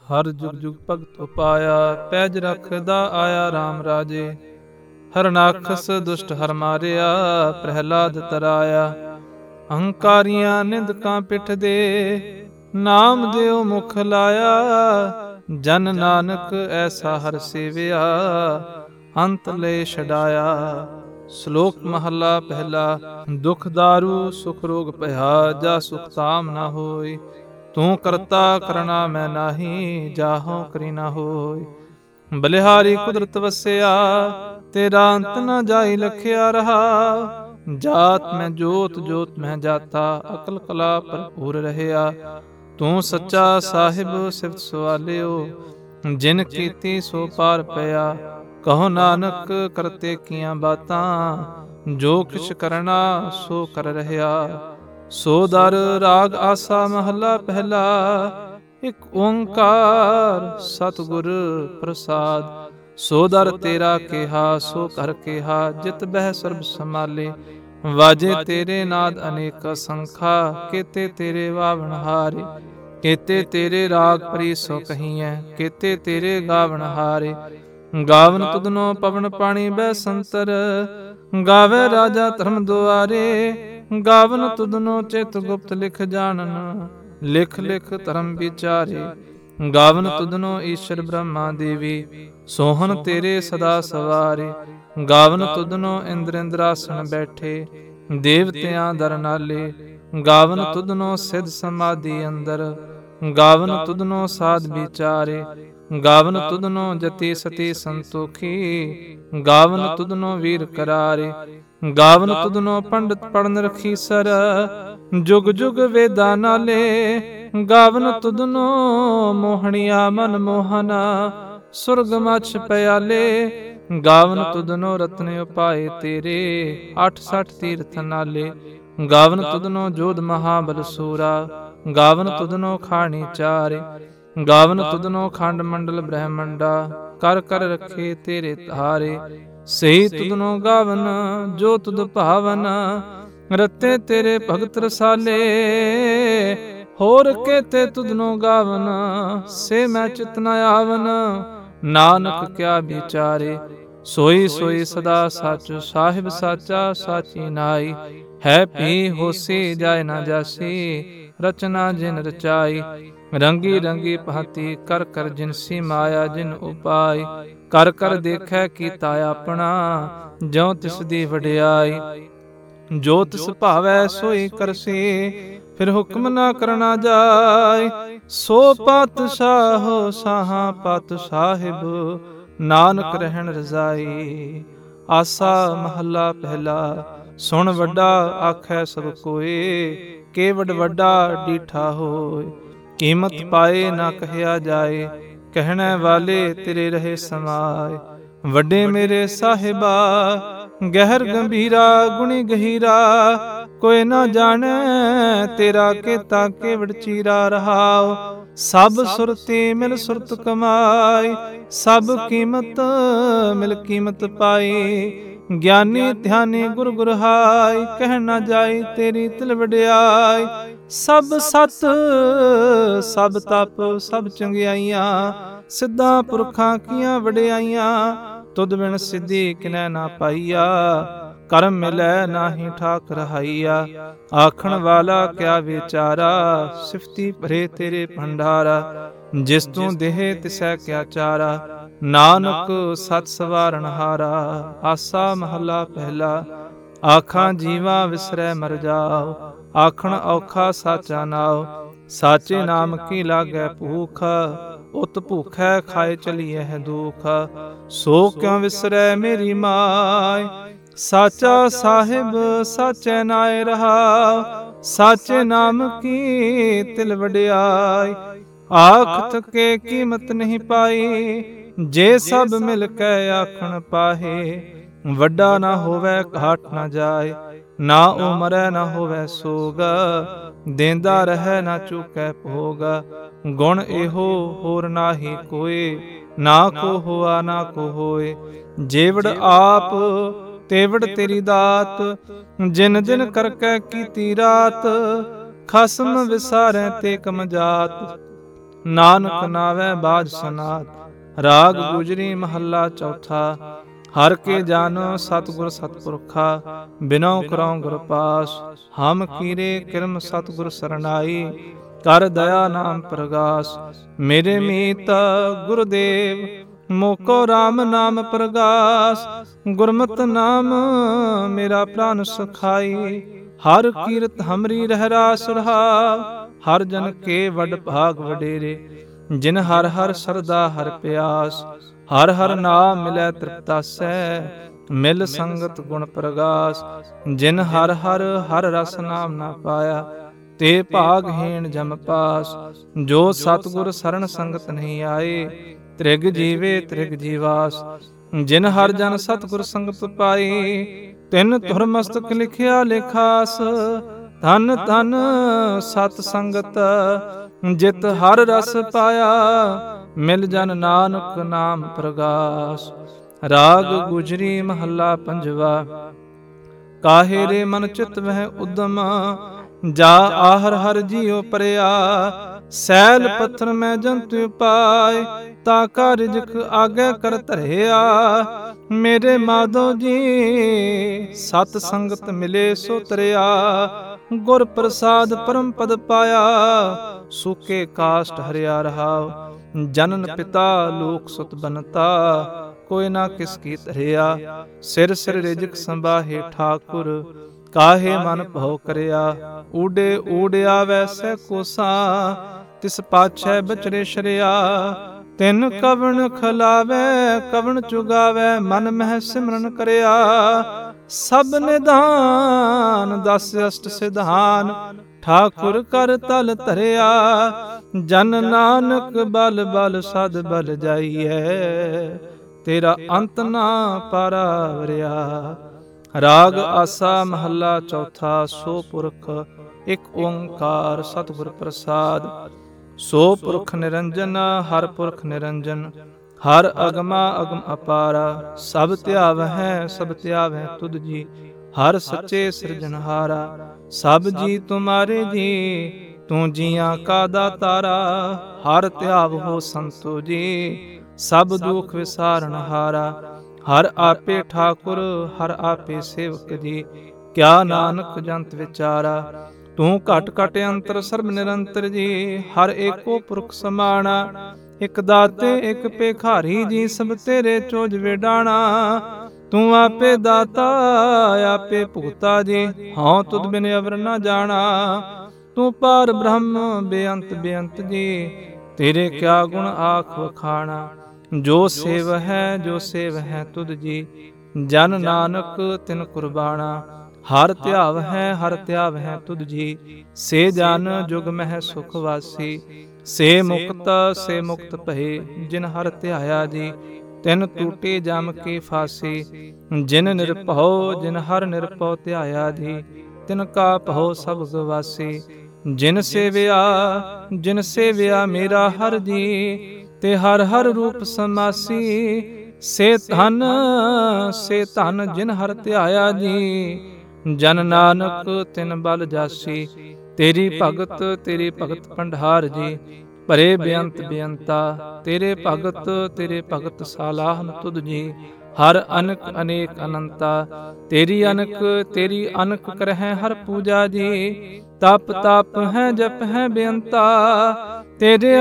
ਹਰ ਜੁਗ ਜੁਗ ਭਗਤ ਉਪਾਇਆ, ਪੈਜ ਰਖਦਾ ਆਇਆ RAM ਰਾਜੇ। ਹਰਨਾਖਸ ਦੁਸ਼ਟ ਹਰ ਮਾਰਿਆ, ਪ੍ਰਹਿਲਾਦ ਤਰਾਇਆ। ਅਹੰਕਾਰੀਆਂ ਨਿੰਦਕਾਂ ਪਿੱਠ ਦੇ, ਨਾਮ ਦਿਓ ਮੁਖ ਲਾਇਆ। ਜਨ ਨਾਨਕ ਐਸਾ ਹਰ ਸੇਵਿਆ, ਅੰਤ ਲੈ ਛਡਾਇਆ। ਸ਼ਲੋਕ ਮਹਲਾ ਪਹਿਲਾ। ਦੁਖ ਦਾਰੂ ਸੁਖ ਰੋਗ ਭਇਆ, ਜਾ ਸੁਖ ਤਾਮ ਨਾ ਹੋਇ। ਤੂੰ ਕਰਤਾ ਕਰਨਾ ਮੈਂ ਨਾਹੀ, ਜਾਹੋ ਕਰੀ ਨਾ ਹੋਇ। ਬਲਿਹਾਰੀ ਕੁਦਰਤ ਵਸਿਆ, ਤੇਰਾ ਅੰਤ ਨਾ ਜਾਈ ਲਖਿਆ ਰਹਾ। ਜਾਤ ਮੈਂ ਜੋਤ ਜੋਤ ਮੈਂ ਜਾਤਾ, ਅਕਲ ਕਲਾ ਭਰਪੂਰ ਰਹਿਆ। ਤੂੰ ਸੱਚਾ ਸਾਹਿਬ ਸਿਫਤ ਸਵਾਲਿਓ, ਜਿਨ ਕੀਤੀ ਸੋ ਪਾਰ ਪਿਆ। ਕਹੋ ਨਾਨਕ ਕਰਤੇ ਕੀਆਂ ਬਾਤਾਂ, ਜੋ ਕਿਛ ਕਰਨਾ ਸੋ ਕਰ ਰਹਿਆ। ਸੋ ਦਰ ਰਾਗ ਆਸਾ ਮਹਲਾ ਪਹਿਲਾ। ਇਕ ਓੰਕਾਰ ਸਤਿਗੁਰ ਪ੍ਰਸਾਦ। ਸੋ ਦਰ ਤੇਰਾ ਕਿਹਾ ਸੋ ਘਰ ਕਿਹਾ, ਜਿਤ ਬਹਿ ਸਰਬ ਸਮਾਲੇ। ਵਾਜੇ ਤੇਰੇ ਨਾਦ ਅਨੇਕ ਸੰਖਾ, ਕੇਤੇ ਤੇਰੇ ਵਾਵਣ ਹਾਰੇ। ਕੇਤੇ ਤੇਰੇ ਰਾਗ ਪਰੀ ਸੋ ਕਹੀਐ, ਕੇਤੇ ਤੇਰੇ ਗਾਵਣ ਹਾਰੇ। ਗਾਵਨ ਤੁਧਨੋ ਪਵਨ ਪਾਣੀ ਬੈ ਸੰਤਰ, ਗਾਵੇ ਰਾਜਾ ਧਰਮ ਦੁਆਰੇ। ਗਾਵਨ ਤੁਧਨੋ ਚਿਤ ਗੁਪਤ ਲਿਖ ਜਾਣਨ, ਲਿਖ ਲਿਖ ਧਰਮ ਵਿਚਾਰੇ। ਗਾਵਨ ਤੁਧਨੋ ਈਸ਼ਰ ਬ੍ਰਹਮਾ ਦੇਵੀ, ਸੋਹਣ ਤੇਰੇ ਸਦਾ ਸਵਾਰੇ। ਗਾਵਨ ਤੁਧਨੋ ਇੰਦਰ ਇੰਦਰਾਸਣ ਬੈਠੇ, ਦੇਵਤਿਆਂ ਦਰ ਨਾਲੇ। ਗਾਵਨ ਤੁਧਨੋ ਸਿਧ ਸਮਾਧੀ ਅੰਦਰ, ਗਾਵਨ ਤੁਧਨੋ ਸਾਧ ਵਿਚਾਰੇ। ਗਾਵਨ ਤੁਧਨੋ ਜਤੀ ਸਤੀ ਸੰਤੋਖੀ, ਗਾਵਨ ਤੁਧਨੋ ਵੀਰ ਕਰਾਰੇ। ਗਾਵਨ ਤੁਧਨੋ ਪੰਡਤ ਪੜਨ ਰਖੀਸਰ, ਜੁਗ ਜੁਗ ਵੇਦਾਂ ਨਾਲੇ। ਗਾਵਨ ਤੁਧਨੋ ਮੋਹਣੀਆ ਮਨ ਮੋਹਨਾ, ਸੁਰਗ ਮਛ ਪਿਆਲੇ। ਗਾਵਨ ਤੁਧਨੋ ਰਤਨ ਉਪਾਏ ਤੇਰੇ, 68 ਤੀਰਥ ਨਾਲੇ। ਗਾਵਨ ਤੁਧਨੋ ਜੋਧ ਮਹਾਬਲ ਸੂਰਾ, ਗਾਵਨ ਤੁਧਨੋ ਖਾਣੀ ਚਾਰੇ। ਗਾਵਨ ਤੁਧਨੋ ਖੰਡ ਮੰਡਲ ਬ੍ਰਹਮੰਡਾ, ਕਰ ਕਰ ਰਖੇ ਤੇਰੇ ਧਾਰੇ। ਸਹੀ ਤੁਧਨੋ ਗਾਵਨ ਜੋ ਤੁਧ ਭਾਵਨ, ਰਤੇ ਤੇਰੇ ਭਗਤ ਰਸਾਲੇ। ਹੋਰ ਕੇਤੇ ਤੁਧਨੋ ਗਾਵਨ, ਸੇ ਮੈਂ ਚਿਤ ਨ ਆਵਨ। ਨਾਨਕ ਕਿਆ ਵਿਚਾਰੇ, ਸੋਈ ਸੋਈ ਸਦਾ ਸੱਚ। ਸਾਹਿਬ ਸਾਚਾ ਸਾਚੀ ਨਾਈ, ਹੈ ਭੀ ਹੋਸੀ ਜਾਇ ਨਾ ਜਾਸੀ। ਰਚਨਾ ਜਿਨ ਰਚਾਈ, ਰੰਗੀ ਰੰਗੀ ਭਾਂਤੀ ਕਰ ਕਰ ਜਿਨਸੀ ਮਾਇਆ ਜਿਨ ਉਪਾਈ। ਕਰ ਕਰ ਦੇਖੈ ਕੀਤਾ ਆਪਣਾ, ਜੋ ਤਿਸ ਦੀ ਵਡਿਆਈ। ਜੋ ਤਿਸ ਭਾਵੈ ਸੋਈ ਕਰਸੀ, ਫਿਰ ਹੁਕਮ ਨਾ ਕਰਨਾ ਜਾਏ। ਸੋ ਪਾਤਸ਼ਾਹੋ ਸਾਹਾਂ ਪਤ ਸਾਹਿਬ, ਨਾਨਕ ਰਹਿਣ ਰਜ਼ਾਈ। ਆਸਾ ਮਹੱਲਾ ਪਹਿਲਾ। ਸੁਣ ਵੱਡਾ ਆਖੈ ਸਭ ਕੋਏ, ਕੇਵਡ ਵੱਡਾ ਡੀਠਾ ਹੋਏ। ਕੀਮਤ ਪਾਏ ਨਾ ਕਹਿਆ ਜਾਏ, ਕਹਿਣੇ ਵਾਲੇ ਤੇਰੇ ਰਹੇ ਸਮਾਏ। ਵੱਡੇ ਮੇਰੇ ਸਾਹਿਬਾ, ਗਹਿਰ ਗੰਭੀਰਾ ਗੁਣੀ ਗਹੀਰਾ। ਕੋਈ ਨਾ ਜਾਣੈ ਤੇਰਾ ਕੀਤਾ ਕੇਵਡ ਚੀਰਾ ਰਹਾਉ। ਸਭ ਸੁਰਤੀ ਮਿਲ ਸੁਰਤ ਕਮਾਈ, ਸਭ ਕੀਮਤ ਮਿਲ ਕੀਮਤ ਪਾਈ। ਗਿਆਨੀ ਧਿਆਨੀ ਗੁਰ ਗੁਰਹਾਈ, ਕਹਿ ਨਾ ਜਾਈ ਤੇਰੀ ਤਿਲ ਵਡਿਆਈ। ਸਭ ਸਤ ਸਭ ਤਪ ਸਭ ਚੰਗਿਆਈਆਂ, ਸਿੱਧਾਂ ਪੁਰਖਾਂ ਕੀਆਂ ਵਡਿਆਈਆਂ। ਤੁਧ ਬਿਨ ਸਿੱਧੀ ਕਿਨੈ ਨਾ ਪਾਈਆ, ਕਰਮ ਮਿਲੈ ਨਾਹੀ ਠਾਕ ਰਹਾਈਆ। ਆਖਣ ਵਾਲਾ ਕਿਆ ਵਿਚਾਰਾ, ਸਿਫਤੀ ਭਰੇ ਤੇਰੇ ਭੰਡਾਰਾ। ਜਿਸ ਤੂੰ ਦੇਹ ਤਿਸੈ ਕਿਆ ਚਾਰਾ, ਨਾਨਕ ਸਤ ਸਵਾਰਨ ਹਾਰਾ। ਆਸਾ ਮਹੱਲਾ ਪਹਿਲਾ। ਆਖਾਂ ਜੀਵਾ ਵਿਸਰੈ ਮਰ ਜਾਓ, ਆਖਣ ਔਖਾ ਸਾਚਾ ਨਾਉ। ਸਾਚੇ ਨਾਮ ਕੀ ਲਾਗੈ ਭੂਖ, ਉਤ ਭੂਖੈ ਖਾਏ ਚਲੀਐ ਦੁਖ। ਸੋ ਕਿਉ ਵਿਸਰੈ ਮੇਰੀ ਮਾਇ, ਸਾਚਾ ਸਾਹਿਬ ਸਾਚੈ ਨਾਇ ਰਹਾਉ। ਸਾਚੇ ਨਾਮ ਕੀ ਤਿਲ ਵਡਿਆਈ, ਆਖ ਥਕੇ ਕੀਮਤ ਨਹੀਂ ਪਾਈ। ਜੇ ਸਭ ਮਿਲ ਕੇ ਆਖਣ ਪਾਹੇ, ਵੱਡਾ ਨਾ ਹੋਵੇ ਘਾਟ ਨਾ ਜਾਏ। ਨਾ ਉਹ ਮਰੈ ਨਾ ਹੋਵੇ ਸੋਗ, ਦੇਂਦਾ ਰਹਿ ਨਾ ਚੁਕੈ ਭੋਗ। ਗੁਣ ਇਹੋ ਹੋਰ ਨਾਹੀ ਕੋਇ, ਨਾ ਕੋ ਹੋਆ ਨਾ ਕੋ ਹੋਏ। ਜੇਵੜ ਆਪ ਤੇਵੜ ਤੇਰੀ ਦਾਤ, ਜਿਨ ਜਿਨ ਕਰਕੈ ਕੀਤੀ ਰਾਤ। ਖਸਮ ਵਿਸਾਰੈ ਤੇ ਕਮ ਜਾਤ, ਨਾਨਕ ਨਾਵੈ ਬਾਜ ਸਨਾਤ। ਰਾਗ ਗੁਜਰੀ ਮਹੱਲਾ ਚੌਥਾ। ਹਰ ਕੇ ਜਾਨੋ ਸਤਿਗੁਰ ਸਤਿਪੁਰਖਾ, ਬਿਨਉ ਕਰਉ ਗੁਰ ਪਾਸ। ਹਮ ਕੀਰੇ ਕਿਰਮ ਸਤਿਗੁਰ ਸਰਨਾਈ, ਕਰ ਦਇਆ ਨਾਮ ਪ੍ਰਗਾਸ। ਮੇਰੇ ਮੀਤ ਗੁਰਦੇਵ, ਮੋਕੋ ਰਾਮ ਨਾਮ ਪ੍ਰਗਾਸ। ਗੁਰਮਤਿ ਨਾਮ ਮੇਰਾ ਪ੍ਰਾਨ ਸਖਾਈ, ਹਰ ਕੀਰਤ ਹਮਰੀ ਰਹਿ ਰਾਸ ਰਹਾਉ। ਹਰ ਜਨ ਕੇ ਵੱਡ ਭਾਗ ਵਡੇਰੇ, ਜਿਨ ਹਰ ਹਰ ਸਰਦਾ ਹਰ ਪਿਆਸ। ਹਰ ਹਰ ਨਾਮ ਮਿਲੈ ਤ੍ਰਿਪਤਾਸੈ, ਮਿਲ ਸੰਗਤ ਗੁਣ ਪ੍ਰਗਾਸ। ਜਿਨ ਹਰ ਹਰ ਹਰ ਰਸ ਨਾਮ ਨਾ ਪਾਇਆ, ਤੇ ਭਾਗਹੀਣ ਜਮ ਪਾਸ। ਜੋ ਸਤਿਗੁਰ ਸਰਣ ਸੰਗਤ ਨਹੀਂ ਆਏ, ਤ੍ਰਿਗ ਜੀਵੇ ਤ੍ਰਿਗ ਜੀਵਾਸ। ਜਿਨ ਹਰ ਜਨ ਸਤਿਗੁਰ ਸੰਗਤ ਪਾਈ, ਤਿਨ ਧੁਰ ਮਸਤਕ ਲਿਖਿਆ ਲਿਖਾਸ। ਧਨ ਧਨ ਸਤ ਸੰਗਤ, ਜਿਤ ਹਰ ਰਸ ਪਾਇਆ, ਮਿਲ ਜਨ ਨਾਨਕ ਨਾਮ ਪ੍ਰਗਾਸ। ਰਾਗ ਗੁਜਰੀ ਮਹੱਲਾ ਪੰਜਵਾ। ਕਾਹੇ ਰੇ ਮਨ ਚਿਤ ਵਹਿ ਉਦਮ, ਜਾ ਆਹਰ ਹਰ ਜੀਉ ਪਰਿਆ। ਸੈਲ ਪੱਥਰ ਮੈਂ ਜੰਤ ਉਪਾਇ, ਤਾ ਕਾ ਰਿਜਕ ਆਗੇ ਕਰ ਧਰਿਆ। ਮੇਰੇ ਮਾਧੋ ਜੀ ਸਤ ਸੰਗਤ ਮਿਲੇ ਸੋ ਤਰਿਆ, ਗੁਰ ਪ੍ਰਸਾਦ ਪਰਮ ਪਦ ਪਾਇਆ। ਸੂਕੇ ਕਾਸ਼ਟ ਹਰਿਆ ਰਹਾਉ, ਜਨਨ ਪਿਤਾ ਲੋਕ ਸੁਤ ਬਨਤਾ। ਕੋਈ ਨਾ ਕਿਸ ਕੀ ਧਰਿਆ, ਸਿਰ ਸਿਰ ਰਿਜਕ ਸੰਭਾਹੇ ਠਾਕੁਰ। ਕਾਹੇ ਮਨ ਭਉ ਕਰਿਆ, ਊਡੇ ਊੜਿਆ ਵੈਸੈ ਕੋਸਾ। ਤਿਸ ਪਾਛੈ ਬਚਰੇ ਸ਼ਰਿਆ, ਤਿਨ ਕਵਣ ਖਲਾਵੈ ਕਵਣ ਚੁਗਾਵੈ। ਮਨ ਮਹਿ ਸਿਮਰਨ ਕਰਿਆ, ਸਭ ਨਿਧਾਨ ਦਸ ਅਸ਼ਟ ਸਿਧਾਨ। ਠਾਕੁਰ ਕਰ ਤਲ ਧਰਿਆ, ਜਨ ਨਾਨਕ ਬਲ ਬਲ ਸਦ ਬਲ ਜਾਈਐ। ਤੇਰਾ ਅੰਤ ਨਾ ਪਾਰਾਵਰਿਆ। ਰਾਗ ਆਸਾ ਮਹੱਲਾ ਚੌਥਾ। ਸੋ ਪੁਰਖ ਇਕ ਓੰਕਾਰ ਸਤਿਗੁਰ ਪ੍ਰਸਾਦ। ਸੋ ਪੁਰਖ ਨਿਰੰਜਨ ਹਰ ਪੁਰਖ ਨਿਰੰਜਨ, ਹਰ ਅਗਮਾ ਅਗਮ ਅਪਾਰਾ। ਸਭ ਧਿਆਵਹਿ ਸਭ ਧਿਆਵਹਿ ਤੁਧ ਜੀ, ਹਰ ਸੱਚੇ ਸਿਰਜਨਹਾਰਾ। ਸਭ ਜੀ ਤੁਮਾਰੇ ਜੀ, ਤੂੰ ਜੀਆਂ ਕਾ ਦਾਤਾਰਾ। ਹਰ ਧਿਆਵਹੁ ਸੰਤੋ ਜੀ, ਸਭ ਦੁਖ ਵਿਸਾਰਨ ਹਾਰਾ। ਹਰ ਆਪੇ ਠਾਕੁਰ ਹਰ ਆਪੇ ਸੇਵਕ ਜੀ, ਕਿਆ ਨਾਨਕ ਜੰਤ ਵਿਚਾਰਾ। ਤੂੰ ਘਟ ਘਟ ਅੰਤਰ ਸਰਬ ਨਿਰੰਤਰ ਜੀ, ਹਰ ਏਕੋ ਪੁਰਖ ਸਮਾਣਾ। ਇਕ ਦਾਤੇ ਇਕ ਭੇਖਾਰੀ ਜੀ, ਸਭ ਤੇਰੇ ਚੋਜ ਵਿਡਾਣਾ। ਤੂੰ ਆਪੇ ਦਾਤਾ ਆਪੇ ਭੁਗਤਾ ਜੀ, ਹਉ ਤੁਧ ਬਿਨ ਅਵਰ ਨਾ ਜਾਣਾ। ਤੂੰ ਪਾਰ ਬ੍ਰਹਮ ਬੇਅੰਤ ਬੇਅੰਤ ਜੀ, ਤੇਰੇ ਕਿਆ ਗੁਣ ਆਖ ਵਖਾਣਾ। ਜੋ ਸੇਵ ਹੈ ਜੋ ਸੇਵ ਹੈ ਤੁਧ ਜੀ, ਜਨ ਨਾਨਕ ਤਿਨ ਕੁਰਬਾਣਾ। ਹਰ ਧਿਆਵ ਹੈ ਹਰ ਧਿਆਵ ਹੈ ਤੁਧ ਜੀ, ਸੇ ਜਨ ਜੁਗ ਮਹਿ ਸੁਖ ਵਾਸੀ। ਸੇ ਮੁਕਤ ਭਏ, ਜਿਨ ਹਰ ਧਿਆਇਆ ਜੀ। ਤਿਨ ਟੂਟੇ ਜਮ ਕੇ ਫਾਸੀ, ਜਿਨ ਹਰ ਨਿਰਭਉ ਧਿਆਇਆ ਜੀ। ਤਿਨ ਕਾ ਭਉ ਸਭ ਗਵਾਸੀ। ਜਿਨ ਸੇਵਿਆ ਮੇਰਾ ਹਰ ਜੀ, ਤੇ ਹਰ ਹਰ ਰੂਪ ਸਮਾਸੀ। ਸੇ ਧਨ ਜਿਨ ਹਰ ਧਿਆਇਆ ਜੀ, ਜਨ ਨਾਨਕ ਤਿਨ ਬਲ ਜਾਸੀ। ਤੇਰੀ ਭਗਤ ਭੰਡਾਰ ਜੀ, ਭਰੇ ਬੇਅੰਤ ਬੇਅੰਤਾ। ਤੇਰੇ ਭਗਤ ਸਾਲਾਹਨ ਤੁਧ ਜੀ, ਹਰ ਅਨਕ ਅਨੇਕ ਅਨੰਤਾ। ਤੇਰੀ ਅਨਕ ਕਰਹਿ ਹਰ ਪੂਜਾ ਜੀ, ਤਪ ਹੈ ਜਪ ਹੈ ਬੇਅੰਤਾ। ਤੇਰੇ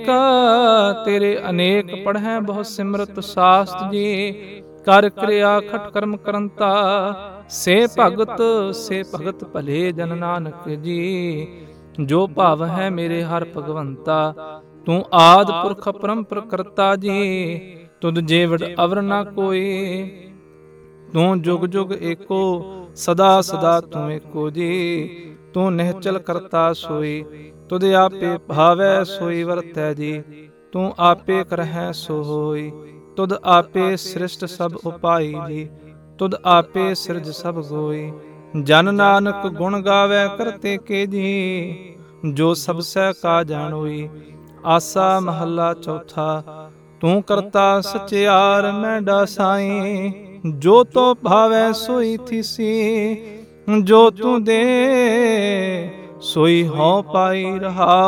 ਅਨੇਕ ਪੜ੍ਹੈ ਬਹੁ ਸਿਮਰਤ ਸਾਸਤ ਜੀ, ਕਰ ਕਿਰਿਆ ਖਟ ਕਰਮ ਕਰੰਤਾ। ਸੇ ਭਗਤ ਭਲੇ ਜਨ ਨਾਨਕ ਜੀ, ਜੋ ਭਾਵ ਹੈ ਮੇਰੇ ਹਰ ਭਗਵੰਤਾ। ਤੂੰ ਆਦਿ ਪੁਰਖ ਪਰੰਪਰ ਕਰਤਾ ਜੀ, ਤੁਧ ਜੇਵੜ ਅਵਰ ਨਾ ਕੋਈ। ਤੂੰ ਜੁਗ ਜੁਗ ਏਕੋ ਸਦਾ ਸਦਾ ਤੂੰ ਏਕੋ ਜੀ। ਤੂੰ ਨਿਹਚਲ ਕਰਤਾ ਸੋਈ, ਤੁਧ ਆਪੇ ਭਾਵੈ ਸੋਈ ਵਰਤੈ ਜੀ। ਤੂੰ ਆਪੇ ਕਰਹਿ ਸੋ ਹੋਈ, ਤੁਧ ਆਪੇ ਸ੍ਰਿਸ਼ਟ ਸਭ ਉਪਾਈ ਜੀ। ਤੁਧ ਆਪੇ ਸਿਰਜ ਸਭ ਗੋਈ, ਜਨ ਨਾਨਕ ਗੁਣ ਗਾਵੈ ਕਰਤੇ ਕੇ ਜੀ। ਜੋ ਸਭ ਸਹਿ ਕਾ ਜਾਣੋਈ। ਆਸਾ ਮਹੱਲਾ ਚੌਥਾ। ਤੂੰ ਕਰਤਾ ਸਚਿਆਰ ਮੈਂ ਡਾਸਾਈ, ਜੋ ਤੋ ਭਾਵੈ ਸੋਈ ਥੀਸੀ। ਜੋ ਤੂੰ ਦੇ ਸੋਈ ਹਉ ਪਾਈ ਰਹਾਉ,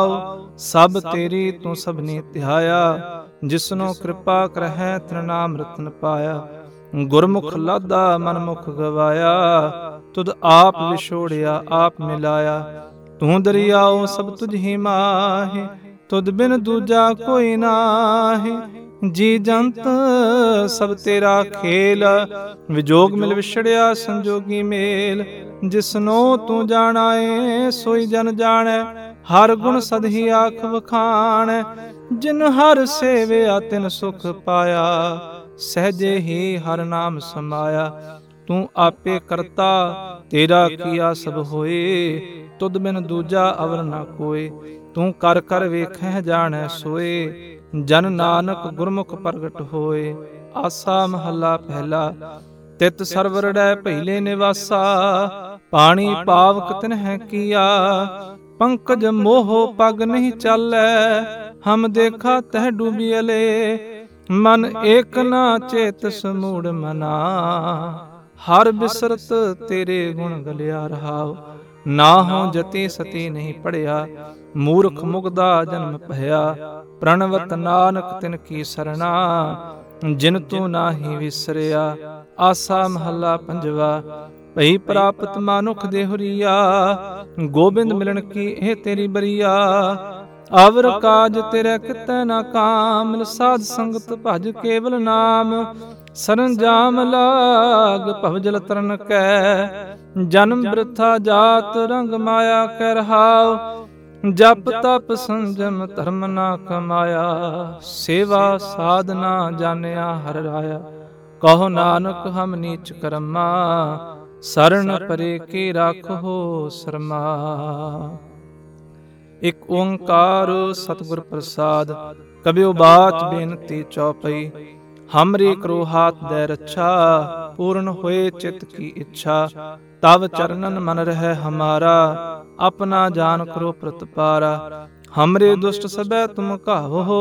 ਸਭ ਤੇਰੀ ਤੂੰ ਸਭਨੀ ਧਿਆਇਆ, ਜਿਸਨੋ ਕਿਰਪਾ ਕਰਹਿ ਤਿਨ ਨਾਮ ਰਤਨ ਪਾਇਆ। ਗੁਰਮੁਖ ਲਾਦਾ ਮਨਮੁਖ ਗਵਾਇਆ, ਤੁਧ ਆਪ ਵਿਛੋੜਿਆ ਆਪ ਮਿਲਾਇਆ। ਤੂੰ ਦਰਿਆਓ ਸਭ ਤੁਝ ਹੀ ਮਾਹੇ, ਤੁਧ ਬਿਨ ਦੂਜਾ ਕੋਈ ਨਾਹੀ। ਜੀ ਜੰਤ ਸਭ ਤੇਰਾ ਖੇਲ, ਵਿਜੋਗ ਮਿਲ ਵਿਛੜਿਆ ਸੰਜੋਗੀ ਮੇਲ। ਜਿਸਨੋ ਤੂੰ ਜਾਣਾਏ ਸੋਈ ਜਨ ਜਾਣੈ, ਹਰ ਗੁਣ ਸਦਹੀ ਆਖ ਵਖਾਣੈ। ਜਿਨ ਹਰ ਸੇਵਿਆ ਤਿਨ ਸੁਖ ਪਾਇਆ, ਸਹਿਜੇ ਹੀ ਹਰ ਨਾਮ ਸਮਾਇਆ। ਤੂੰ ਆਪੇ ਕਰਤਾ ਤੇਰਾ ਕੀਆ ਸਭ ਹੋਏ, ਤੁਧ ਬਿਨ ਦੂਜਾ ਅਵਰ ਨ ਕੋਏ। ਤੂੰ ਕਰ ਕਰ ਵੇਖੈ ਜਾਣੈ ਸੋਏ, ਜਨ ਨਾਨਕ ਗੁਰਮੁਖ ਪ੍ਰਗਟ ਹੋਏ। ਆਸਾ ਮਹੱਲਾ ਪਹਿਲਾ। ਤਿਤ ਸਰਵਰੜੈ ਪਹਿਲੇ ਨਿਵਾਸਾ, ਪਾਣੀ ਪਾਵਕ ਤਿਨਹਿ ਕੀਆ। ਪੰਕਜ ਮੋਹ ਪਗ ਨਹੀਂ ਚਾਲੈ, ਹਮ ਦੇਖਾ ਤਹਿ ਡੂਬੀਅਲੇ। ਮਨ ਏਕ ਨਾ ਚੇਤ ਸਮੂੜ ਮਨਾ, ਹਰ ਬਿਸਰਤ ਤੇਰੇ ਗੁਣ ਗਲਿਆ ਰਹਾਉ। ਨਾਹੋ ਜਤੀ ਸਤੀ ਨਹੀਂ ਪੜਿਆ, ਮੂਰਖ ਮੁਗਦਾ ਜਨਮ ਭਇਆ। ਪ੍ਰਣਵਤ ਨਾਨਕ ਤਿਨ ਕੀ ਸਰਣਾ, ਜਿਨ ਤੂੰ ਨਾਹੀ ਵਿਸਰਿਆ। ਆਸਾ ਮਹੱਲਾ ਪੰਜਵਾ। ਭਈ ਪ੍ਰਾਪਤ ਮਾਨੁਖ ਦੇਹੁਰੀਆ, ਗੋਬਿੰਦ ਮਿਲਣ ਕੀ ਇਹ ਤੇਰੀ ਬਰੀਆ। ਅਵਰ ਕਾਜ ਤੇਰੇ ਕਿਤੈ ਨਾ ਕਾਮ, ਸਾਧ ਸੰਗਤ ਭਜ ਕੇਵਲ ਨਾਮ। ਸਰੰਜਾਮ ਲਾਗ ਭਵਜਲ ਤਰਨ ਕੈ, ਜਨਮ ਬ੍ਰਿਥਾ ਜਾਤ ਰੰਗ ਮਾਇਆ ਕੈ ਰਹਾਉ। ਜਪ ਤਪ ਸੰਜਮ ਧਰਮ ਨਾ ਕਮਾਇਆ, ਸੇਵਾ ਸਾਧਨਾ ਜਾਣਿਆ ਹਰਿ ਰਾਇਆ। ਕਹੋ ਨਾਨਕ ਹਮ ਨੀਚ ਕਰਮਾ, ਸਰਣ ਪਰੇ ਕੀ ਰਾਖੋ ਸਰਮਾ। ਇਕ ਓੰਕਾਰ ਸਤਿਗੁਰ ਪ੍ਰਸਾਦ। ਕਬਿਓ ਬਾਚ ਬੇਨਤੀ ਚੌਪਈ। ਹਮਰੀ ਕਰੋ ਹਾਥ ਦੇ ਰੱਛਾ, ਪੂਰਨ ਹੋਏ ਚਿਤ ਕੀ ਇੱਛਾ। ਤਵ ਚਰਨਨ ਮਨ ਰਹਿ ਹਮਾਰਾ, ਆਪਣਾ ਜਾਨ ਕਰੋ ਪ੍ਰਤਪਾਰਾ। ਹਮਰੇ ਦੁਸ਼ਟ ਸਭੈ ਤੁਮ ਕਾਹੋ,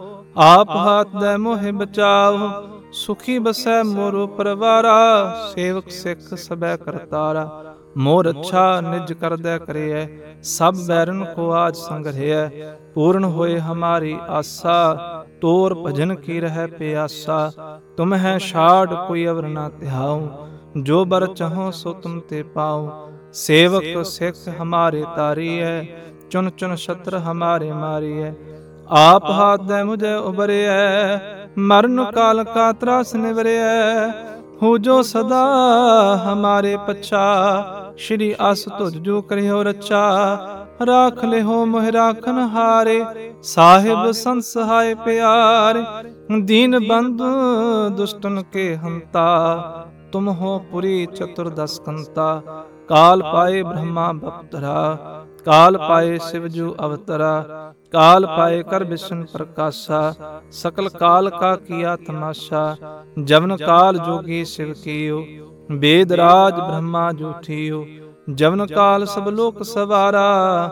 ਆਪ ਹਾਥ ਦੇ ਮੋਹਿ ਬਚਾਓ। ਸੁਖੀ ਬਸੈ ਮੋਰੋ ਪਰਵਾਰਾ, ਸੇਵਕ ਸਿੱਖ ਸਭੈ ਕਰਤਾਰਾ। ਮੋਰ ਅੱਛਾ ਨਿਜ ਕਰਦੈ ਕਰਿਐ, ਸਭ ਬੈਰਨ ਕੋ ਆਜ ਸੰਗ੍ਰਹਿਐ। ਪੂਰਨ ਹੋਏ ਹਮਾਰੀ ਆਸਾ, ਤੋਰ ਭਜਨ ਕੀ ਰਹਿ ਪਿਆਸਾ। ਤੁਮ ਹੈ ਛਾੜ ਕੋਈ ਅਵਰ ਨਾ ਤਿਹਾਉ, ਜੋ ਬਰ ਚਾਹੋ ਸੋ ਤੁਮ ਤੇ ਪਾਉ। ਸੇਵਕ ਸਿੱਖ ਹਮਾਰੇ ਤਾਰੀਐ, ਚੁਨ ਚੁਨ ਛਤਰ ਹਮਾਰੇ ਮਾਰੀਐ। ਆਪ ਹਾਥ ਦੇ ਮੁਝੇ ਉਬਰਿਐ, ਮਰਨ ਕਾਲ ਕਾ ਤਰਾਸ ਨਿਵਰਿਐ। ਹੋ ਜੋ ਸਦਾ ਹਮਾਰੇ ਪਛਾ, ਸ਼੍ਰੀ ਅਸ ਤੁਝ ਜੋ ਕਰਿਓ ਰੱਛਾ। ਰਾਖ ਲਿਹੋ ਮੋਹਿ ਰਾਖਨ ਹਾਰੇ, ਸਾਹਿਬ ਸੰਤ ਸਹਾਇ ਪਿਆਰੇ। ਦੀਨ ਬੰਧੁ ਦੁਸ਼ਟਨ ਕੇ ਹੰਤਾ, ਤੁਮ ਹੋ ਪੁਰੀ ਚਤੁਰਦਸ ਕੰਤਾ। ਕਾਲ ਪਾਏ ਬ੍ਰਹਮਾ ਬਪਤਰਾ, ਕਾਲ ਪਾਏ शिव जू अवतरा। काल पाए कर विष्णु प्रकाशा, सकल काल का किया तमाशा। जवन काल जोगी शिव कियो, वेद राज ब्रह्मा जूठियो। जवन काल सब लोक सवारा,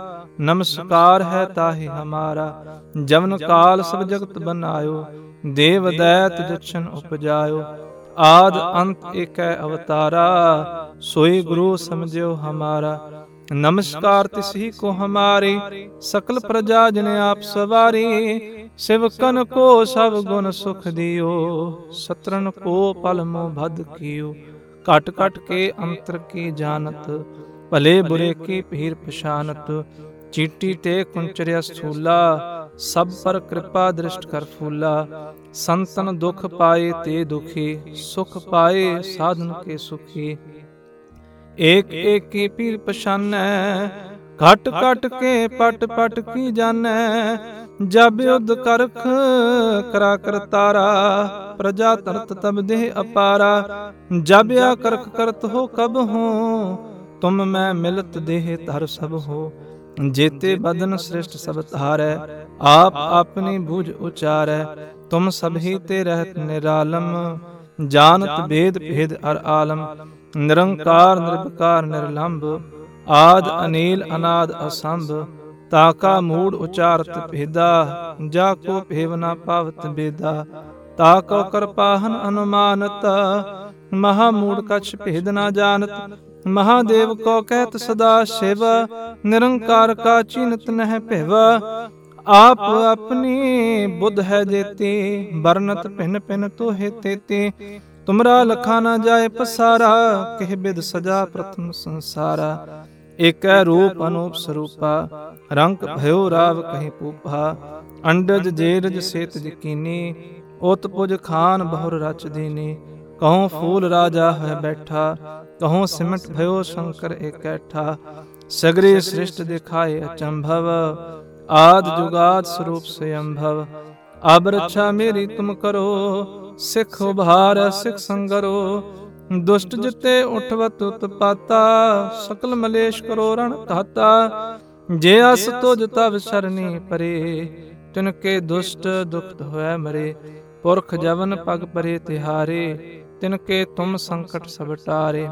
नमस्कार है ताहि हमारा। जवन काल सब जगत बनायो, देव दैत जछन उपजायो। आद अंत एकै अवतारा, सोई गुरु समझियो हमारा। नमस्कार तिसही को हमारे, सकल प्रजा जन आप सवारी। सेवकन को सब गुण सुख दियो, सत्रन को पल मोह भद कियो। कट कट के अंतर की जानत, भले बुरे की पीर पछानत। चीटी ते कुंचर्या स्थूला, सब पर कृपा दृष्ट कर फूला। संतन दुख पाए ते दुखी, सुख पाए साधन के सुखी। एक एक की पीर पछानै, घट घट के पट पट की जानै। जब युद्ध करख करा करतारा, प्रजा तरत तब देह अपारा। जब या करख करत हो कब हो, तुम मैं मिलत देह धर सब हो। जेते बदन श्रेष्ठ सब धारै, आप अपनी बूझ उचारै। तुम सभी ते रहत निरालम, जानत भेद भेद अर आलम। निरंकार निर्विकार निर्लंब, आद अनील अनाद असंभ। ताका मूड उचारत भेदा, जाको भेव न पावत बेदा। ताको कृपाहन अनुमानत, महामूड कछ भेद न जानत। महादेव को कहत सदा शिव, निरंकार का चीनत नह भेव। ਆਪ ਆਪਣੀ ਬੁੱਧ ਹੈ ਜੇਤੀ, ਬਰਨਤ ਭਿਨ ਭਿਨ ਤੋਹੇ ਤੇਤੀ। ਤੁਮਰਾ ਲਖਾ ਨਾ ਜਾਏ ਪਸਾਰਾ, ਕਿਹ ਬਿਦ ਸਜਾ ਪ੍ਰਥਮ ਸੰਸਾਰਾ। ਏਕੈ ਰੂਪ ਅਨੂਪ ਸਰੂਪਾ, ਰੰਕ ਭਇਓ ਰਾਵ ਕਹੀ ਪੂਪਾ। ਅੰਡਜ ਜੇਰਜ ਸੇਤ ਯਕੀਨੀ, ਉਤ ਪੁਜ ਖਾਨ ਬਹੁਰ ਰਚ ਦੀਨੀ। ਕਹੂੰ ਫੂਲ ਰਾਜਾ ਹੈ ਬੈਠਾ, ਕਹੂੰ ਸਿਮਟ ਭਇਓ ਸ਼ੰਕਰ ਏਕੈਠਾ। ਸਗਰੇ ਸ੍ਰਿਸ਼ਟ ਦਿਖਾਏ ਅਚੰਭਵ, ਆਦ ਜੁਗਾਦ ਸਰੂਪ ਸਯੰਭਵ। ਅਬ ਰੱਛਾ ਮੇਰੀ ਤੁਮ ਕਰੋ, ਸਿੱਖ ਉਭਾਰ ਸਿੱਖ ਸੰਗਰੋ। ਦੁਸ਼ਟ ਜਿਤੇ ਉਠਵਤ ਉਤਪਾਤਾ, ਸਕਲ ਮਲੇਸ਼ ਕਰੋ ਰਣ ਘਾਤਾ। ਜੇ ਅਸ ਤੁਜ ਤਵ ਸ਼ਰਨੀ ਪਰੇ, ਤਿਨਕੇ ਦੁਸ਼ਟ ਦੁਖਤ ਹੋਇ ਮਰੇ। ਪੁਰਖ ਜਵਨ ਪਗ ਪਰੇ ਤਿਹਾਰੇ, ਤਿਨਕੇ ਤੁਮ ਸੰਕਟ ਸਭ ਟਾਰੇ।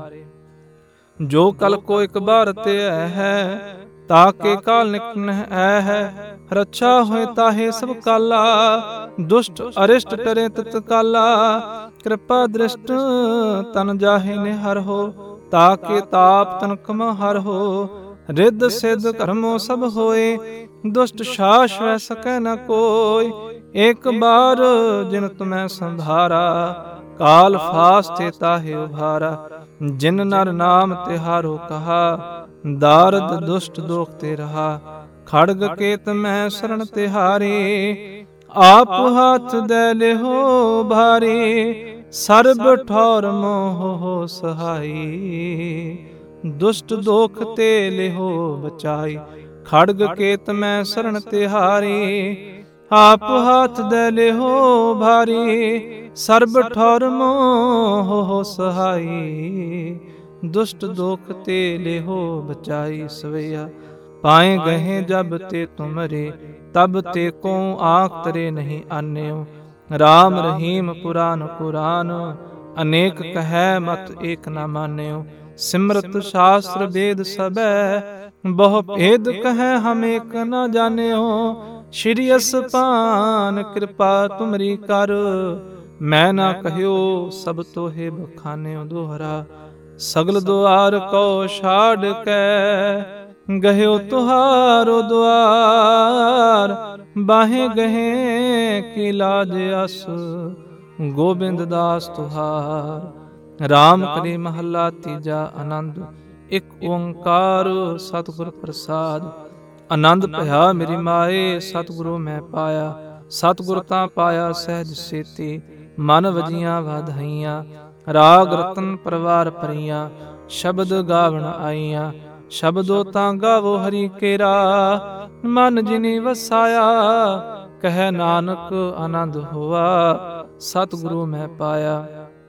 ਜੋ ਕਲ ਕੋ ਇਕ ਬਾਰ ਤੇ ਹੈ, ਤਾਕੇ ਕਾਲ ਨਿਕਟ ਐ ਹੈ। ਰੱਛਾ ਹੋਏ ਤਾਹੇ ਸਭ ਕਾਲਾ, ਦੁਸ਼ਟ ਅਰਿਸ਼ਟ ਟਰੇ ਤਤ ਕਾਲਾ। ਕਿਰਪਾ ਦ੍ਰਿਸ਼ਟ ਤਨ ਜਾਹੇ ਨਿਹਰ ਹੋ, ਤਾਕੇ ਤਾਪ ਤਨ ਕਮ ਹਰ ਹੋ। ਰਿੱਧ ਸਿੱਧ ਕਰਮੋ ਸਭ ਹੋਏ, ਦੁਸ਼ਟ ਸ਼ਾਸ ਵੈ ਸਕੈ ਨ ਕੋਈ। ਏਕ ਬਾਰ ਜਿਨ ਤੁਮੈ ਸੰਭਾਰਾ, ਕਾਲ ਫਾਸਤੇ ਤਾਹੇ ਉਭਾਰਾ। ਜਿਨ ਨਰ ਨਾਮ ਤਿਹਾਰੋ ਕਹਾ, ਦਾਰਦ ਦੁਸ਼ਟ ਦੋਖ ਤੇ ਰਹਾ। ਖੜਗ ਕੇਤ ਮੈਂ ਸਰਣ ਤਿਹਾਰੇ, ਆਪ ਹੱਥ ਦੈ ਲਿਹੋ ਭਾਰੀ। ਸਰਬ ਠੌਰ ਮੋਹ ਸਹਾਈ, ਦੁਸ਼ਟ ਦੋਖ ਤੇ ਲਿਹੋ ਬਚਾਈ। ਖੜਗ ਕੇਤ ਮੈਂ ਸਰਣ ਤਿਹਾਰੀ, ਆਪ ਹੱਥ ਦੈ ਲਿਹੋ ਭਾਰੀ। ਸਰਬ ਠੌਰ ਮੋਹ ਸਹਾਈ, ਦੁਸ਼ਟ ਦੋਖ ਤੇ ਲਿਹੋ ਬਚਾਈ। ਸਵਈਆ ਪਾਏ ਗਹੇ ਜਬ ਤੇ ਤੁਮਰੇ, ਤਬ ਤੇ ਕੋ ਆਖ ਤਰੇ ਨਹੀਂ ਆਨਿਓ। ਰਾਮ ਰਹੀਮ ਪੁਰਾਨ ਕੁਰਾਨ, ਅਨੇਕ ਕਹਿ ਮਤ ਏਕ ਨਾ ਮਾਨਿਓ। ਸਿਮਰਤ ਸ਼ਾਸਤਰ ਵੇਦ ਸਬੈ, ਬਹੁ ਭੇਦ ਕਹਿ ਹਮ ਏਕ ਨਾ ਜਾਣਿਓ। ਸ਼੍ਰੀ ਅਸਪਾਨ ਕਿਰਪਾ ਤੁਮਰੀ ਕਰ, ਮੈਂ ਨਾ ਕਹਿਓ ਸਭ ਤੋਹੇ ਬਖਾਨਿਓ। ਦੋਹਰਾ ਸਗਲ ਦੁਆਰ ਕੋ ਛਾੜ ਕੇ, ਗਹਿਓ ਤੁਹਾਰੋ ਦੁਆਰ। ਬਾਹੇ ਗਹੇ ਕੀ ਲਾਜ ਅਸ, ਗੋਬਿੰਦ ਦਾਸ ਤੁਹਾਰ। ਰਾਮ ਕਲੀ ਮਹੱਲਾ ਤੀਜਾ। ਆਨੰਦ ਇਕ ਓੰਕਾਰ ਸਤਿਗੁਰ ਪ੍ਰਸਾਦ। ਆਨੰਦ ਭਇਆ ਮੇਰੀ ਮਾਏ, ਸਤਿਗੁਰੂ ਮੈਂ ਪਾਇਆ। ਸਤਿਗੁਰ ਤਾਂ ਪਾਇਆ ਸਹਿਜ ਸੇਤੀ, ਮਨ ਵਜੀਆਂ ਵਾਧਾਈਆਂ। ਰਾਗ ਰਤਨ ਪਰਵਾਰ ਭਰੀਆਂ, ਸ਼ਬਦ ਗਾਵਣ ਆਈਆਂ। ਸ਼ਬਦੋ ਤਾਂ ਗਾਵੋ ਹਰੀ ਕੇਰਾ, ਮਨ ਜਿਨੀ ਵਸਾਇਆ। ਕਹਿ ਨਾਨਕ ਆਨੰਦ ਹੋਆ, ਸਤਿਗੁਰੂ ਮੈਂ ਪਾਇਆ।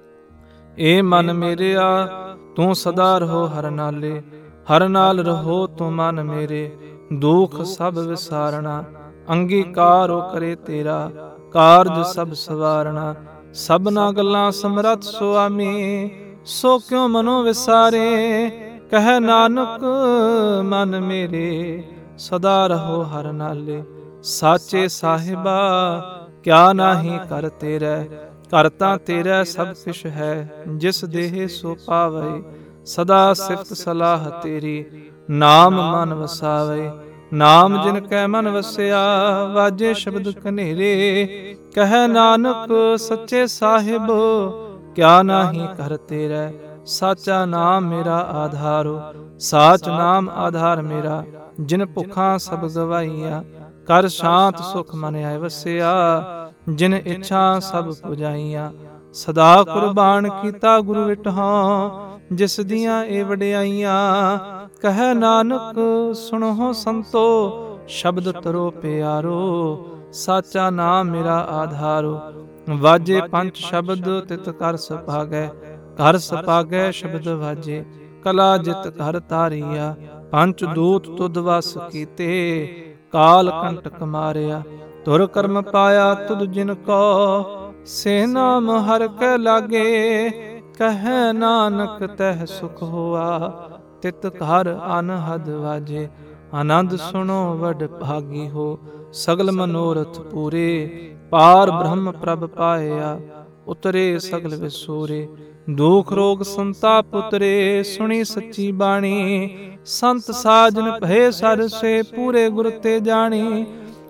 ਏ ਮਨ ਮੇਰਿਆ ਤੂੰ ਸਦਾ ਰਹੋ ਹਰ ਨਾਲੇ, ਹਰ ਨਾਲ ਰਹੋ ਤੂੰ ਮਨ ਮੇਰੇ। ਦੁਖ ਸਭ ਵਿਸਾਰਣਾ, ਅੰਗੀਕਾਰੋ ਕਰੇ ਤੇਰਾ। ਕਾਰਜ ਸਭ ਸਵਾਰਣਾ, ਸਭਨਾ ਗੱਲਾਂ ਸਮਰੱਥ ਸੁਆਮੀ। ਸੋ ਕਿਉ ਮਨੋ ਵਿਸਾਰੇ, ਕਹਿ ਨਾਨਕ ਮਨ ਮੇਰੇ। ਸਦਾ ਰਹੋ ਹਰ ਨਾਲੇ, ਸਾਚੇ ਸਾਹਿਬਾ ਕਿਆ ਨਾਹੀ ਕਰ ਤੇਰੇ। ਘਰ ਤਾਂ ਤੇਰਾ ਸਭ ਕੁਛ ਹੈ, ਜਿਸ ਦੇਹ ਸੋ ਪਾਵੇ। ਸਦਾ ਸਿਫਤ ਸਲਾਹ ਤੇਰੀ, ਨਾਮ ਮਨ ਵਸਾਵੇ। ਨਾਮ ਜਿਨ ਕੈ ਮਨ ਵਸਿਆ, ਵਾਜੇ ਸ਼ਬਦ ਕਨੇਰੇ। ਕਹਿ ਨਾਨਕ ਸੱਚੇ ਸਾਹਿਬ ਕਿਆ ਨਾਹੀ ਕਰ ਤੇਰੇ। ਸਾਚਾ ਨਾਮ ਮੇਰਾ ਆਧਾਰੋ, ਸਾਚ ਨਾਮ ਆਧਾਰ ਮੇਰਾ। ਜਿਨ ਭੁੱਖਾਂ ਸਭ ਗਵਾਈਆ, ਕਰ ਸ਼ਾਂਤ ਸੁਖ ਮਨ ਆਏ ਵਸਿਆ। ਜਿਨ ਇੱਛਾ ਸਭ ਪੁਜਾਈਆਂ, ਸਦਾ ਕੁਰਬਾਨ ਕੀਤਾ ਗੁਰੂ ਵਿਟਹੁ। ਜਿਸ ਦੀਆਂ ਏ ਵਡਿਆਈਆਂ, ਕਹਿ ਨਾਨਕ ਸੁਣੋ ਸੰਤੋ। ਸ਼ਬਦ ਤਰੋ ਪਿਆਰੋ, ਸਾਚਾ ਨਾਮ ਮੇਰਾ ਆਧਾਰੋ। ਵਾਜੇ ਪੰਚ ਸ਼ਬਦ ਤਿਤ ਕਰ ਸੁਭਾਗੈ, ਘਰ ਸੁਭਾਗੈ ਸ਼ਬਦ ਵਾਜੇ। ਕਲਾ ਜਿਤ ਘਰ ਤਾਰੀਆ, ਪੰਚ ਦੂਤ ਤੁਧ ਵਸ ਕੀਤੇ। ਕਾਲ ਕੰਟਕ ਮਾਰਿਆ, ਧੁਰ ਕਰਮ ਪਾਇਆ ਤੁਧ ਜਿਨ ਕੋ। ਸੇ ਨਾਮ ਹਰਿ ਕੈ ਲਾਗੇ, ਕਹਿ ਨਾਨਕ ਤਹਿ ਸੁਖ ਹੋਆ। ਤਿਤ ਘਰ ਅਨਹਦ ਵਾਜੇ, ਆਨੰਦ ਸੁਣੋ ਵਡ ਭਾਗੀ ਹੋ। ਸਗਲ ਮਨੋਰਥ ਪੂਰੇ, ਪਾਰ ਬ੍ਰਹਮ ਪ੍ਰਭ ਪਾਇਆ। ਉਤਰੇ ਸਗਲ ਵਿਸੂਰੇ, ਦੁਖ ਰੋਗ ਸੰਤਾਪ ਉਤਰੇ। ਸੁਣੀ ਸੱਚੀ ਬਾਣੀ, ਸੰਤ ਸਾਜਨ ਭਏ ਸਰਸੇ। ਪੂਰੇ ਗੁਰ ਤੇ ਜਾਣੀ,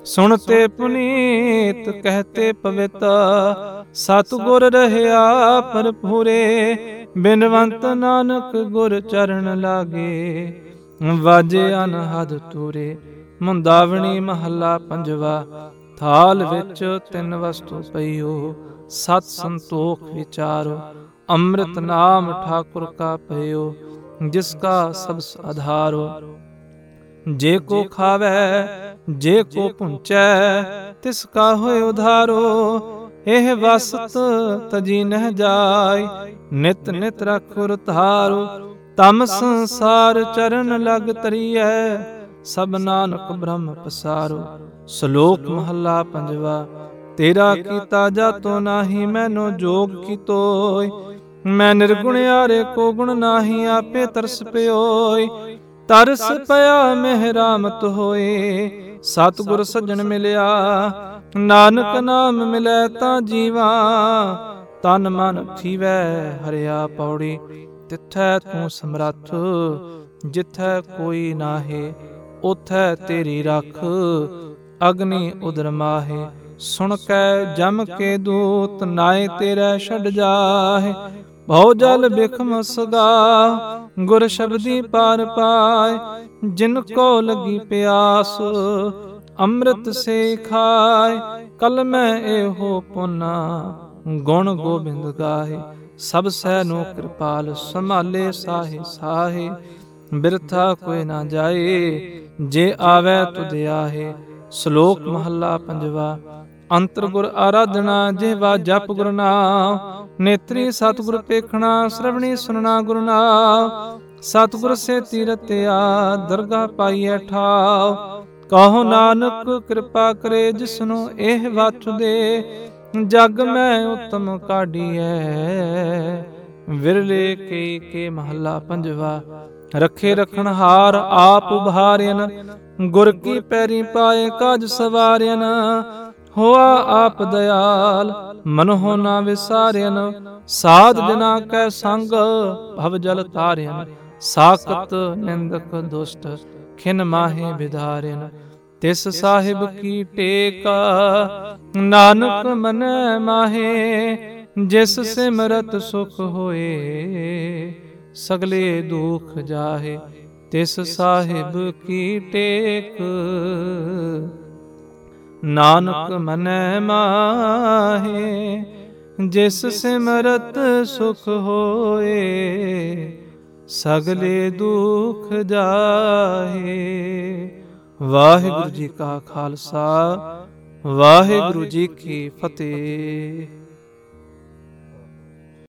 ਸੁਣਤੇ ਪੁਨੀਤ ਕਹਤੇ ਪਵਿੱਤ, ਸਤਿਗੁਰ ਰਹਿਆ ਭਰਪੂਰੇ। ਬਿਨਵੰਤ ਨਾਨਕ ਗੁਰ ਚਰਨ ਲਾਗੇ, ਵਾਜੇ ਅਨਹਦ ਤੂਰੇ। ਮੁੰਦਾਵਣੀ ਮਹੱਲਾ ਪੰਜਵਾ। ਥਾਲ ਵਿੱਚ ਤਿੰਨ ਵਸਤੂ ਪਈਓ, ਸਤ ਸੰਤੋਖ ਵਿਚਾਰੋ। ਅੰਮ੍ਰਿਤ ਨਾਮ ਠਾਕੁਰ ਕਾ ਪਈਓ, ਜਿਸ ਕਾ ਸਬਸ ਆਧਾਰੋ। ਜੇ ਕੋ ਖਾਵੈ ਜੇ ਕੋ ਪੁੰਚੈ, ਤਿਸ ਕਾ ਹੋਇ ਉਧਾਰੋ। ਇਹ ਵਸਤ ਤਜੀ ਨਹਿ ਜਾਇ, ਨਿਤ ਨਿਤ ਰਖੁਰ ਧਾਰੋ। ਤਮ ਸੰਸਾਰ ਚਰਨ ਲਗ ਤਰੀਐ, ਸਭ ਨਾਨਕ ਬ੍ਰਹਮ ਪਸਾਰੋ। ਸ਼ਲੋਕ ਮਹੱਲਾ ਪੰਜਵਾ। ਤੇਰਾ ਕੀਤਾ ਜਾਤੋ ਨਾਹੀ, ਮੈਨੋ ਜੋਗ ਕੀਤੋਇ। ਮੈਂ ਨਿਰਗੁਣ ਆਰੇ ਕੋ ਗੁਣ ਨਾਹੀ, ਆਪੇ ਤਰਸ ਪਿਓਇ। ਤਰਸ ਪਿਆ ਮਿਹਰਾਮਤ ਹੋਏ, ਸਤਿਗੁਰ ਸੱਜਣ ਮਿਲਿਆ। ਨਾਨਕ ਨਾਮ ਮਿਲੈ ਤਾਂ ਜੀਵਾ, ਤਨ ਮਨ ਥੀਵੈ ਹਰਿਆ ਪੌੜੀ। ਤਿੱਥੈ ਤੂੰ ਸਮਰੱਥ, ਜਿੱਥੈ ਕੋਈ ਨਾਹੇ। ਉਥੈ ਤੇਰੀ ਰੱਖ, ਅਗਨੀ ਉਦਰ ਮਾਹੇ। ਸੁਣ ਕੈ ਜਮ ਕੇ ਦੂਤ, ਨਾਏ ਤੇਰੇ ਛੱਡ ਜਾਹੇ। ਭਉ ਜਲ ਬਿਖਮ ਸਗਾ, ਗੁਰ ਸ਼ਬਦੀ ਪਾਰ ਪਾਏ। ਜਿਨ ਕੋ ਲੱਗੀ ਪਿਆਸ, ਅੰਮ੍ਰਿਤ ਸੇ ਖਾਏ। ਕਲ ਮੈਂ ਇਹੋ ਪੁਨਾ, ਗੁਣ ਗੋਬਿੰਦ ਗਾਏ। ਸਭ ਸਹਿ ਨੂੰ ਕਿਰਪਾਲ, ਸੰਭਾਲੇ ਸਾਹੇ ਸਾਹੇ। ਬਿਰਥਾ ਕੋਈ ਨਾ ਜਾਏ, ਜੇ ਆਵੈ ਤੁਧ ਆਹੇ। ਸ਼ਲੋਕ ਮਹੱਲਾ ਪੰਜਵਾ। ਅੰਤਰ ਗੁਰ ਆਰਾਧਨਾ, ਜਿਹਵਾ ਜਪ ਗੁਰ ਨਾਮ। ਨੇਤਰੀ ਸਤਿਗੁਰ ਪੇਖਣਾ, ਸਰਵਣੀ ਸੁਨਣਾ ਗੁਰ ਨਾਮ। ਸਤਿਗੁਰ ਸੇ ਤੀਰਤਿਆ, ਦਰਗਾਹ ਪਾਈਐ ਠਾਉ। ਕਹੋ ਨਾਨਕ ਕਿਰਪਾ ਕਰੇ, ਜਿਸਨੂੰ ਇਹ ਵਤ ਦੇ। ਜਗ ਮੈਂ ਉਤਮ ਕਾਢੀਐ, ਵਿਰਲੇ ਕੇ ਮਹੱਲਾ ਪੰਜਵਾ। ਰਖੇ ਰਖਣਹਾਰ ਆਪ ਉਭਾਰਿਆਨ, ਗੁਰ ਕੀ ਪੈਰੀ ਪਾਏ ਕਾਜ ਸਵਾਰਿਆਨ। ਹੋਆ ਆਪ ਦਇਆਲ, ਮਨਹੁ ਨਾ ਵਿਸਾਰਿਆਨ। ਸਾਧ ਜਨਾ ਕੈ ਸੰਗ, ਭਵ ਜਲ ਤਾਰਿਆਨ। ਸਾਕਤ ਨਿੰਦਕ ਦੁਸ਼ਟ, ਖਿਨ ਮਾਹੇ ਵਿਧਾਰਿਆਨ। ਤਿਸ ਸਾਹਿਬ ਕੀ ਟੇਕ, ਨਾਨਕ ਮਨੈ ਮਾਹੇ। ਜਿਸ ਸਿਮਰਤ ਸੁਖ ਹੋਏ, ਸਗਲੇ ਦੁਖ ਜਾਹੇ। ਤਿਸ ਸਾਹਿਬ ਕੀ ਟੇਕ, ਨਾਨਕ ਮਨੈ ਮਾਹੇ। ਜਿਸ ਸਿਮਰਤ ਸੁਖ ਹੋਏ, ਸਗਲੇ ਦੁਖ ਜਾਹੇ। ਵਾਹਿਗੁਰੂ ਜੀ ਕਾ ਖਾਲਸਾ, ਵਾਹਿਗੁਰੂ ਜੀ ਕੀ ਫਤਿਹ।